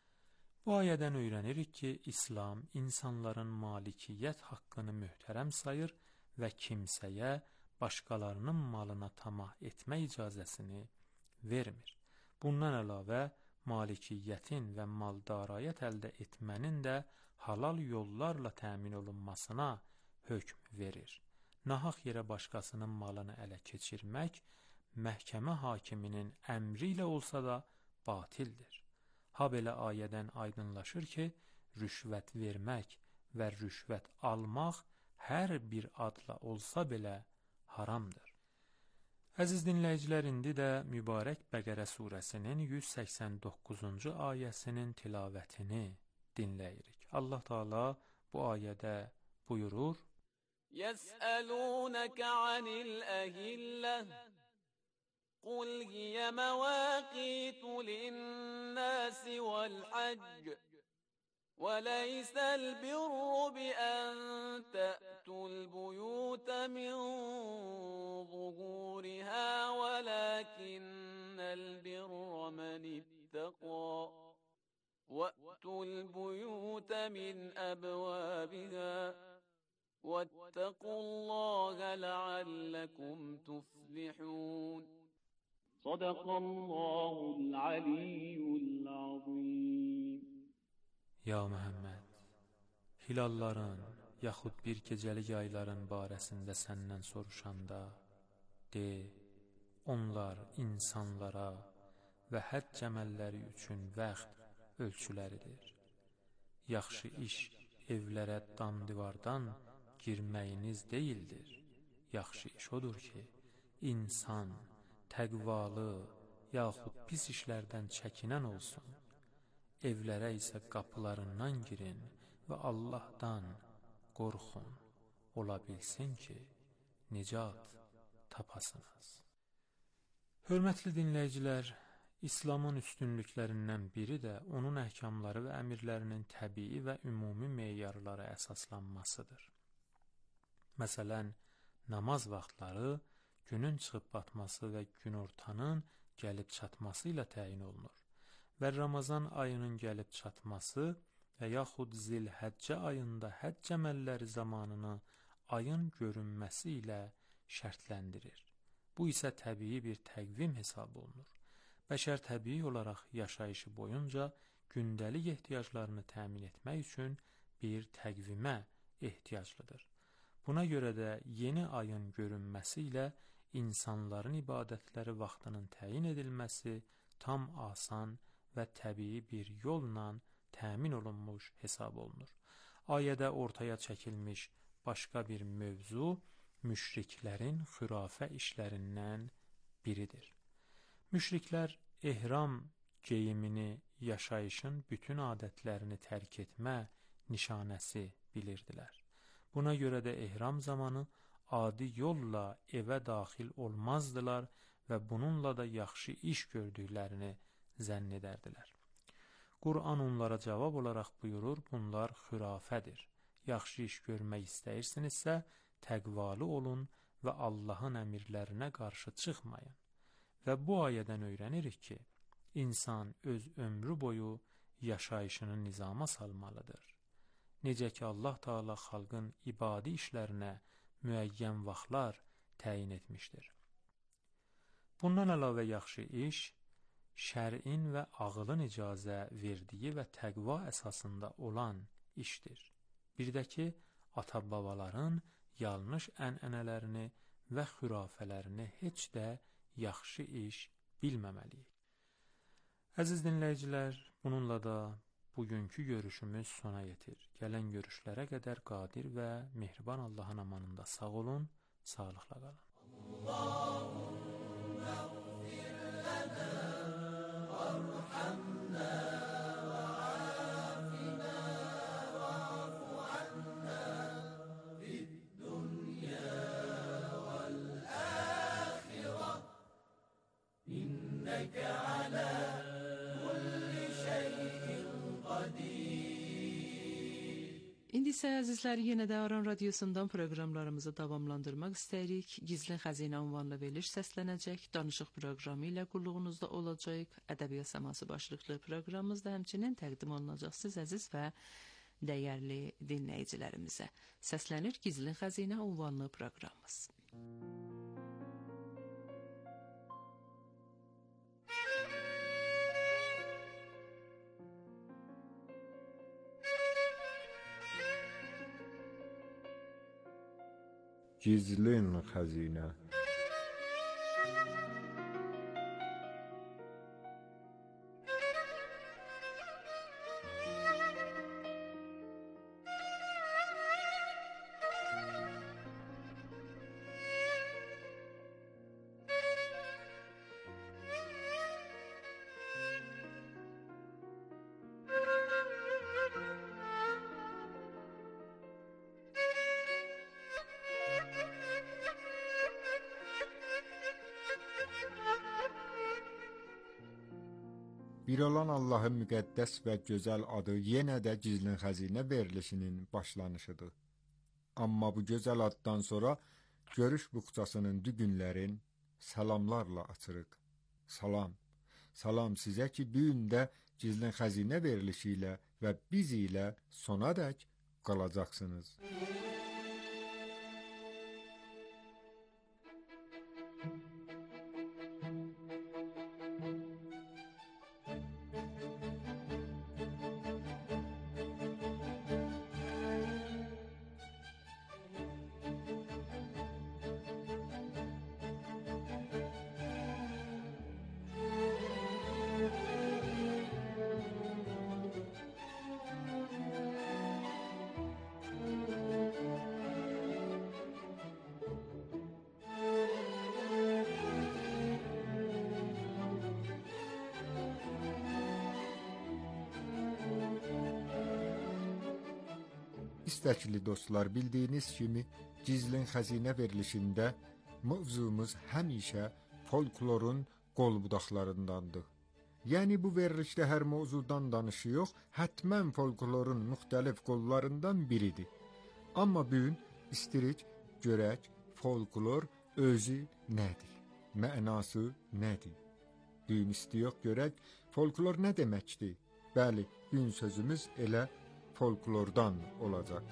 Bu ayədən öyrənirik ki, İslam insanların malikiyyət haqqını möhtərəm sayır və kimsəyə başqalarının malına tamah etmə icazəsini vermir. Bundan əlavə, malikiyyətin və maldarayət əldə etmənin də halal yollarla təmin olunmasına hökm verir. Nahaq yerə başqasının malını ələ keçirmək, məhkəmə hakiminin əmri ilə olsa da batildir. Ha belə ayədən aydınlaşır ki, rüşvət vermək və rüşvət almaq hər bir adla olsa belə haramdır. Əziz dinləyicilər, indi də mübarək Bəqərə surəsinin 189-cu ayəsinin tilavətini dinləyirik. Allah Taala bu ayədə buyurur: يَسْأَلُونَكَ عَنِ الْأَهِلَّةِ قُلْ هِيَ مَوَاقِيتُ لِلنَّاسِ وَالْحَجِّ وَلَيْسَ الْبِرُّ بِأَن تَأْتُوا الْبُيُوتَ مِنْ ظُهُورِهَا وَلَكِنَّ الْبِرَّ مَنِ اتَّقَى وَأْتُوا الْبُيُوتَ مِنْ أَبْوَابِهَا وَاتَّقُوا اللَّهَ لَعَلَّكُمْ تُفْلِحُونَ. Sadaqallahul aliyyul azim. Ya Məhəmməd, hilalların yaxud bir gecəlik ayların barəsində səndən soruşanda, de, onlar insanlara və həcc əməlləri üçün vaxt ölçüləridir. Yaxşı iş evlərə damdivardan girməyiniz deyildir. Yaxşı iş odur ki, insan təqvalı yaxud pis işlərdən çəkinən olsun. Evlərə isə qapılarından girin və Allahdan qorxun, ola bilsin ki, nicat tapasınız. Hörmətli dinləyicilər, İslamın üstünlüklərindən biri də onun əhkamları və əmirlərinin təbii və ümumi meyarlara əsaslanmasıdır. Məsələn, namaz vaxtları günün çıxıb batması və günortanın gəlib çatması ilə təyin olunur və Ramazan ayının gəlib çatması və yaxud Zilhəccə ayında həcc əməlləri zamanını ayın görünməsi ilə şərtləndirir. Bu isə təbii bir təqvim hesab olunur. Bəşər təbii olaraq yaşayışı boyunca gündəlik ehtiyaclarını təmin etmək üçün bir təqvimə ehtiyaclıdır. Buna görə də yeni ayın görünməsi ilə insanların ibadətləri vaxtının təyin edilməsi tam asan və təbii bir yolla təmin olunmuş hesab olunur. Ayədə ortaya çəkilmiş başqa bir mövzu müşriklərin xürafə işlərindən biridir. Müşriklər ehram geyimini yaşayışın bütün adətlərini tərk etmə nişanəsi bilirdilər. Buna görə də ehram zamanı adi yolla evə daxil olmazdılar və bununla da yaxşı iş gördüklərini zənn edərdilər. Qur'an onlara cavab olaraq buyurur, bunlar xürafədir. Yaxşı iş görmək istəyirsinizsə, təqvalı olun və Allahın əmirlərinə qarşı çıxmayın. Və bu ayədən öyrənirik ki, insan öz ömrü boyu yaşayışını nizama salmalıdır. Necə ki, Allah Teala xalqın ibadi işlərinə müəyyən vaxtlar təyin etmişdir. Bundan əlavə yaxşı iş, şərin və ağılın icazə verdiyi və təqva əsasında olan işdir. Bir də ki, ata-babaların yanlış ənənələrini və xürafələrini heç də yaxşı iş bilməməliyik. Əziz dinləyicilər, bununla da bugünkü görüşümüz sona yetir. Gələn görüşlərə qədər qadir və mehriban Allahın amanında sağ olun, sağlıqla qalın. Allahümme ğfir lənə vərhamnə və afina və afu annə fid-dünya vəl-əxirə innəkə alə İndi isə əzizlər, yenə də Aran Radiosundan proqramlarımızı davamlandırmaq istəyirik. Gizli Xəzinə ünvanlı veriliş səslənəcək, danışıq proqramı ilə qulluğunuzda olacaq. Ədəbiyyat səması başlıqlı proqramımızda həmçinin təqdim olunacaq siz əziz və dəyərli dinləyicilərimizə. Səslənir Gizli Xəzinə ünvanlı proqramımız. Gizlin xəzinə. Bir olan Allahın müqəddəs və gözəl adı yenə də Gizlin Xəzinə verilişinin başlanışıdır. Amma bu gözəl addan sonra görüş buxçasının dügünlərin salamlarla açırıq. Salam, salam sizə ki, bu gün də Gizlin Xəzinə verilişi ilə və biz ilə sonadək qalacaqsınız. İstəkli dostlar, bildiyiniz kimi Gizlin Xəzinə verilişində mövzumuz həmişə folklorun qolbudaqlarındandır. Yəni bu verilişdə hər mövzudan danışıyor, həttəmən folklorun müxtəlif qollarından biridir. Amma bu gün istirik görək folklor özü nədir? Mənası nədir? Bu gün istiyoq görək folklor nə deməkdir? Bəli, bu gün sözümüz elə folklordan olacaq.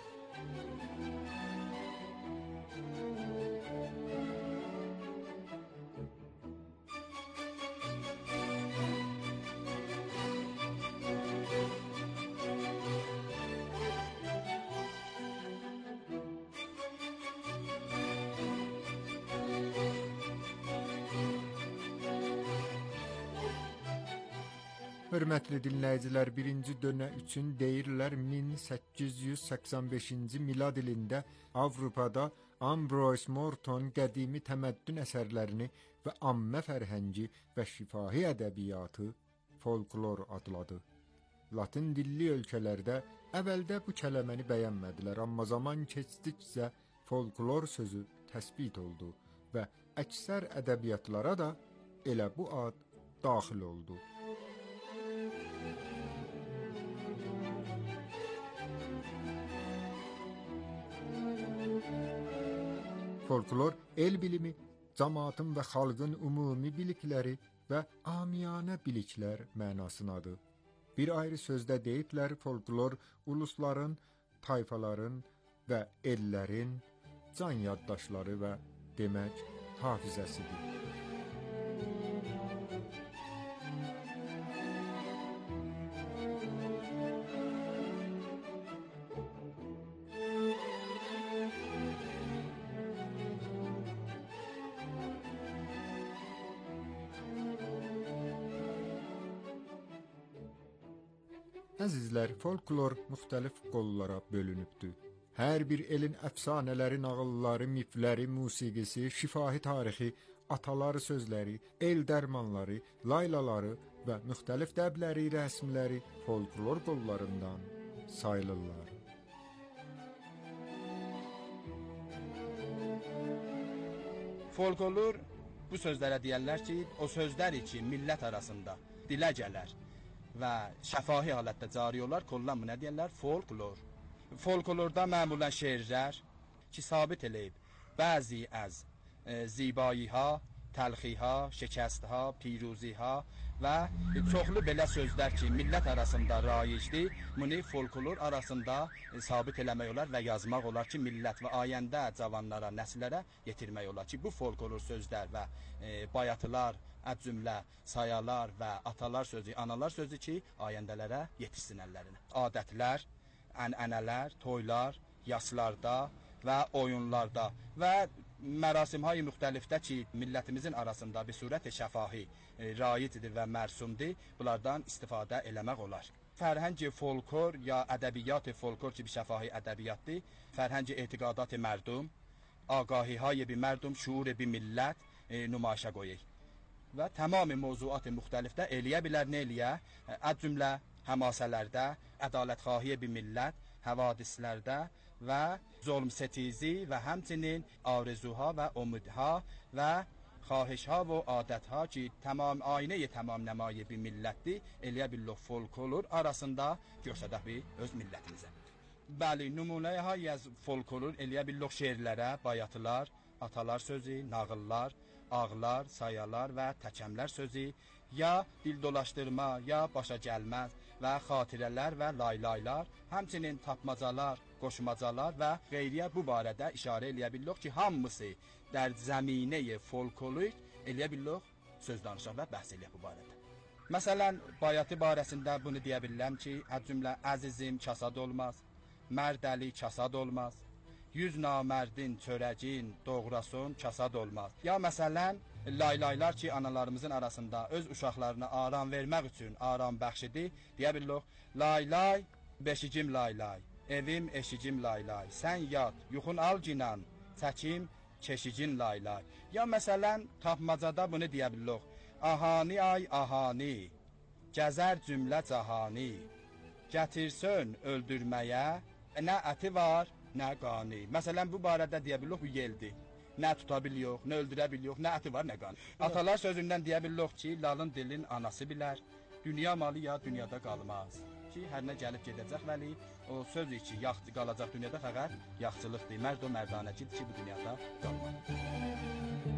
Hörmətli dinləyicilər, birinci dönə üçün deyirlər 1885-ci milad ilində Avropada Ambroise Morton qədimi təməddün əsərlərini və ammə fərhəngi və şifahi ədəbiyyatı folklor adladı. Latin dilli ölkələrdə əvvəldə bu kəlməni bəyənmədilər, amma zaman keçdikcə folklor sözü təsbit oldu və əksər ədəbiyyatlara da elə bu ad daxil oldu. Folklor el bilimi, cəmaatın və xalqın ümumi bilikləri və amiyanə biliklər mənasındadır. Bir ayrı sözdə deyiblər, folklor ulusların, tayfaların və ellərin can yaddaşları və demək hafizəsidir. Əzizlər, folklor müxtəlif qollara bölünübdür. Hər bir elin əfsanələri, nağılları, mifləri, musiqisi, şifahi tarixi, ataları sözləri, el dərmanları, laylaları və müxtəlif dəbləri, rəsmləri folklor qollarından sayılırlar. Folklor bu sözlərə deyərlər ki, o sözlər için millət arasında dilə gələr və şəfahi halətdə cari olar, kollan bu nə deyərlər? Folklor. Folklorda məmulən şeirlər ki, sabit eləyib bəzi az zibayiha, təlxiha, şəkəstha, piruziha və çoxlu belə sözlər ki, millət arasında rayicdir, bunu folklor arasında sabit eləmək olar və yazmaq olar ki, millət və ayəndə cavanlara, nəsillərə yetirmək olar ki, bu folklor sözlər və bayatılar, cümlə, sayalar və atalar sözü, analar sözü ki, ayəndələrə yetişsin əllərinə. Adətlər, ənənələr, toylar, yaslarda və oyunlarda və mərasimhay müxtəlifdə ki, millətimizin arasında bir surət-i şəfahi rayicdir və mərsumdir, bunlardan istifadə eləmək olar. Fərhəngi folklor ya ədəbiyyat folklor ki, bir şəfahi ədəbiyyatdır, fərhəngi etiqadat-ı mərdum, ağahihay bir mərdum, şuur bir millət nümayişə qoyur. Və tamam mövzuat müxtəlifdə eləyə bilər, nə eləyə? Cümlə həmasələrdə, ədalətxahi bir millət, həvadislərdə və zulm-setizi və həmçinin arzuha və umudha və xahişha və adətha ki, tamam aynə-i tamam nəmayi bir millətdir, eləyə billah folklor arasında göstərək bir öz millətimizə. Bəli, nümunəyə az folklor eləyə billah şeirlərə, bayatılar, atalar sözü, nağıllar, ağlar, sayalar və təkəmlər sözü, ya dil dolaşdırma, ya başa gəlməz və xatirələr və laylaylar, həmçinin tapmacalar, qoşmacalar və qeyriyə bu barədə işarə eləyə bilək ki, hamısı در زمینه folklorik eləyə bilək söz danışaq və bəhs eləyək bu barədə. Məsələn, bayatı barəsində bunu deyə bilirəm ki, cümlə əzizim kasad olmaz, mərd əli kasad olmaz, yüz namərdin çörəcin doğrason kasad olmaz. Ya məsələn, laylaylar ki, analarımızın arasında öz uşaqlarına aram vermək üçün aram bəxşidir, deyə bilək, laylay, beşicim laylay, evim eşicim laylay, sən yat, yuxun al cinan, çəkim, keşicin laylay. Ya məsələn, tapmacada bunu deyə bilək, ahani ay ahani, gəzər cümlə cahani, gətirsən öldürməyə, nə əti var, nə qani. Məsələn, bu barədə deyə bilək, bu yeldir. Nə tuta biliyor, nə öldürə biliyor, nə əti var, nə qan. Atalar sözündən deyə biliyor ki, lalın dilin anası bilər. Dünya malı ya dünyada qalmaz. Ki, hər nə gəlib gedəcək vəli, o söz ki, yaxçı qalacaq dünyada fəqət yaxçılıqdır. Mərd o mərdanəcidir ki, bu dünyada qalmaz.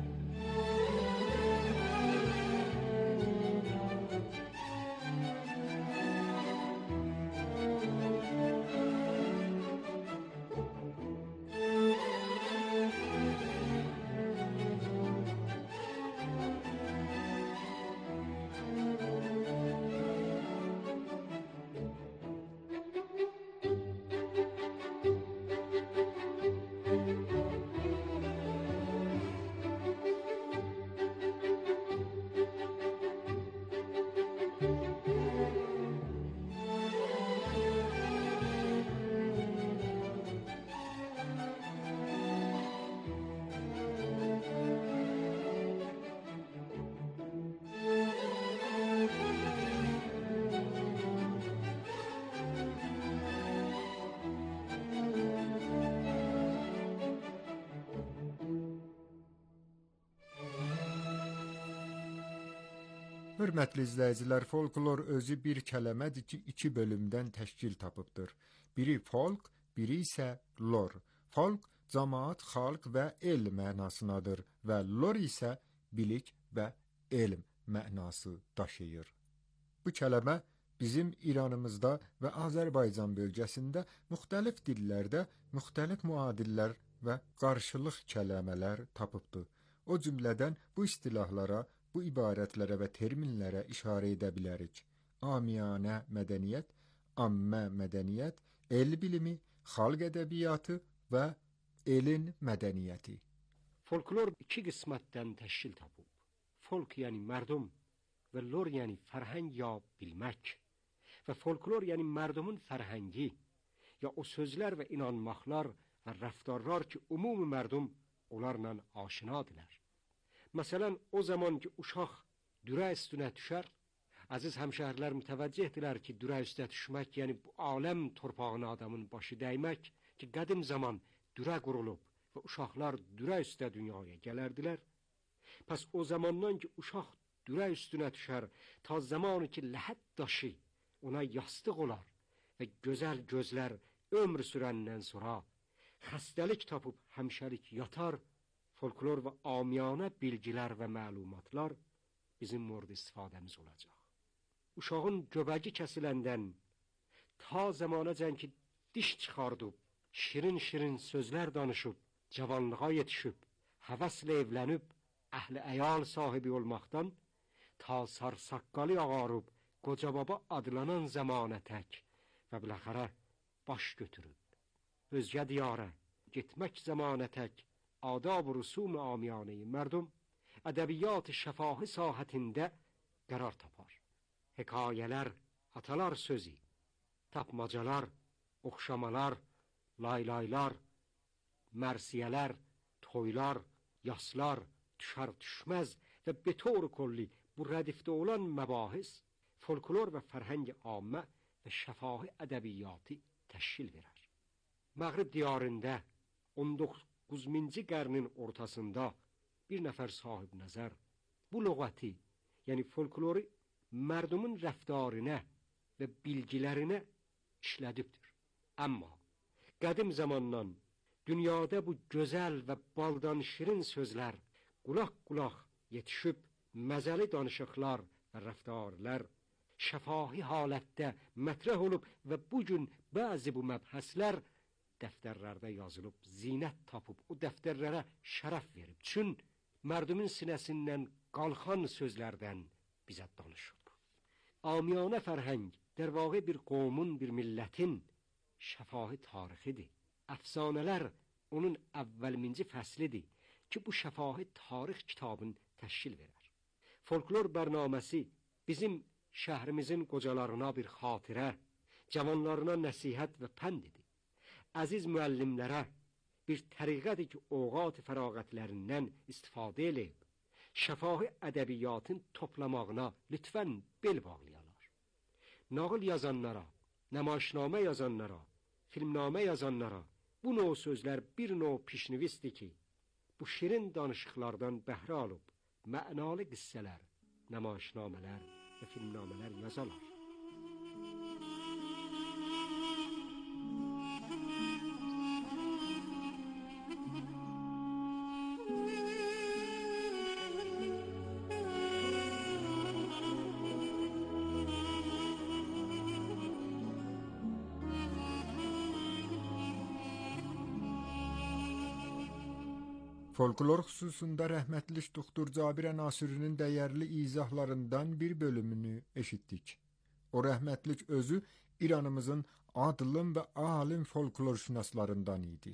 Hörmətli izləyicilər, folklor özü bir kələmədir ki, 2 bölümdən təşkil tapıbdır. Biri folk, biri isə lor. Folk, cəmaət, xalq və el mənasınadır və lor isə bilik və elm mənası daşıyır. Bu kələmə bizim İranımızda və Azərbaycan bölgəsində müxtəlif dillərdə müxtəlif müadillər və qarşılıq kələmələr tapıbdır. O cümlədən bu istilahlara, bu ibarətlərə və terminlərə işarə edə bilərik. Amiyanə mədəniyyət, ammə mədəniyyət, el bilimi, xalq ədəbiyyatı və elin mədəniyyəti. Folklor 2 qismətdən təşkil tapıb. Folk yəni mərdum və lor yəni fərhəng ya bilmək. Və folklor yəni mərdumun fərhəngi ya o sözlər və inanmaqlar və rəftarlar ki, ümumi mərdum onlarla aşinadılar. Məsələn, o zaman ki, uşaq dürə üstünə düşər, əziz həmşəhərlər mütəvəccühdilər ki, dürə üstə düşmək, yəni bu aləm torpağına adamın başı dəymək ki, qədim zaman dürə qurulub və uşaqlar dürə üstə dünyaya gələrdilər. Pəs o zamandan ki, uşaq dürə üstünə düşər, ta zamanı ki, ləhət daşı ona yastıq olar və gözəl gözlər ömr sürəndən sonra xəstəlik tapıb həmşəlik yatar, folklor və amiyanə bilgilər və məlumatlar bizim mورد istifadəmiz olacaq. Uşağın göbəgi kəsiləndən ta zamanəcən ki, diş çıxardıb, şirin-şirin sözlər danışıb, cavanlığa yetişib, həvəslə evlənib, əhli əyal sahibi olmaqdan, ta sarsaqqalı ağarıb, qoca baba adlanan zamanə tək və biləxərə baş götürüb. Özgə diyarə getmək zamanə tək, adab و رسوم عامیانه مردم ədəbiyyat-ı şəfahi sahətində qərar tapar. Hekayələr, atalar sözü, tapmacalar, oxşamalar, laylaylar, mərsiyələr, toylar, yaslar, düşər düşməz və betor kolli bu rədifdə olan məbahis folklor və fərhəng ammə və şəfahi ədəbiyyatı təşkil verər. Məğrib diyarında 19-cu qarnın ortasında bir nəfər sahib nəzər bu lüğəti, yəni folkloru mərdumun rəftarına və bilgilərinə işlədibdir. Amma qədim zamandan dünyada bu gözəl və baldan şirin sözlər qulaq-qulaq yetişib, məzəli danışıqlar və rəftarlar şəfahi halətdə mətrəh olub və bugün bəzi bu məbhəslər dəftərlərdə yazılıb, zinət tapıb, o dəftərlərə şərəf verib. Çün mərdumun sinəsindən qalxan sözlərdən bizə danışıb. Amiyanə fərhəng در واقع bir qovmun, bir millətin şəfahi tarixidir. Əfsanələr onun əvvəlminci fəslidir ki, bu şəfahi tarix kitabını təşkil verər. Folklor bərnaməsi bizim şəhrimizin qocalarına bir xatirə, cavanlarına nəsihət və pəndidir. Əziz müəllimlərə bir təriqədir ki, oğat fərağətlərindən istifadə eləyib, şəfahi ədəbiyyatın toplamağına lütfən bel bağlayalar. Nağıl yazanlara, nəmaişnamə yazanlara, filmnamə yazanlara bu növ sözlər bir növ pişnivisdir ki, bu şirin danışıqlardan bəhrə alıb, mənalı qissələr, nəmaişnamələr və filmnamələr yazalar. Folklor xüsusunda rəhmətli doktor Cabir Nasirinin dəyərli izahlarından bir bölümünü eşitdik. O rəhmətlik özü İranımızın adılım və alim folklorşünaslarından idi.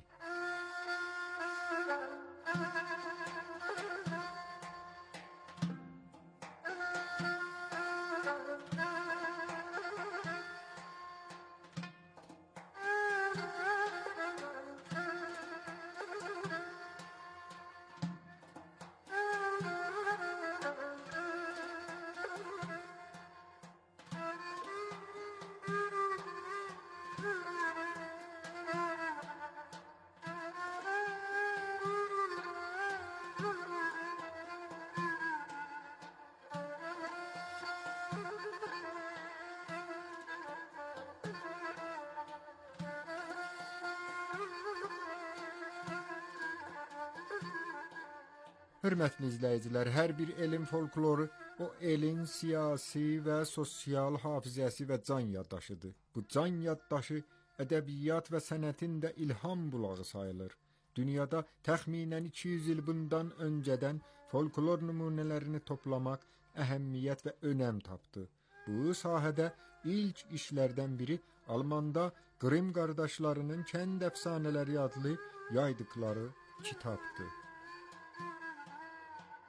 Hörmətli izləyicilər, hər bir elin folkloru o elin siyasi və sosial hafizəsi və can yaddaşıdır. Bu can yaddaşı ədəbiyyat və sənətin də ilham bulağı sayılır. Dünyada təxminən 200 il bundan öncədən folklor nümunələrini toplamaq əhəmiyyət və önəm tapdı. Bu sahədə ilk işlərdən biri Almanda Qrim qardaşlarının kənd əfsanələri adlı yaydıqları kitabdır.